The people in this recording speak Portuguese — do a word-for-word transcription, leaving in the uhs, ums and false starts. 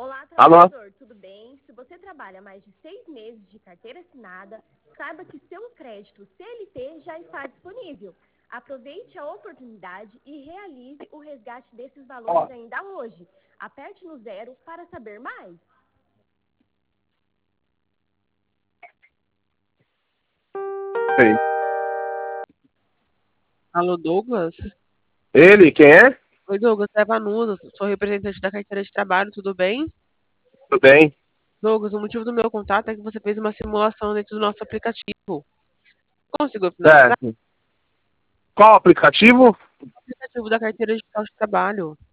Olá, Alô? trabalhador, tudo bem? Se você trabalha mais de seis meses de carteira assinada, saiba que seu crédito C L T já está disponível. Aproveite a oportunidade e realize o resgate desses valores Ó. ainda hoje. Aperte no zero para saber mais. Sei. Alô, Douglas? Ele, quem é? Oi, Douglas, é a Vanusa, sou representante da carteira de trabalho, tudo bem? Tudo bem? Douglas, o motivo do meu contato é que você fez uma simulação dentro do nosso aplicativo. Conseguiu finalizar? Certo. Qual aplicativo? O aplicativo da carteira digital de trabalho.